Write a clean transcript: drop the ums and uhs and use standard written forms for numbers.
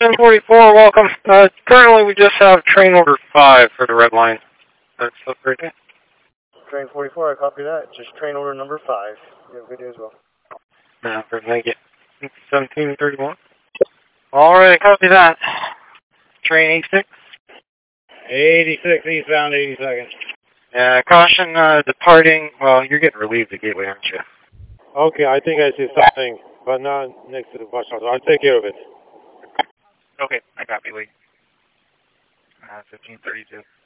1044, welcome. Currently we just have train order 5 for the red line. That's up right there. Train 44, I copy that. Just train order number 5. You have a good day as well. Thank you. 1731. Alright, copy that. Train 86. 86 eastbound 82nd. Caution, departing. Well, you're getting relieved at Gateway, aren't you? Okay, I think I see something, but not next to the bus shelter. I'll take care of it. Okay, I copy, Lee. 1532.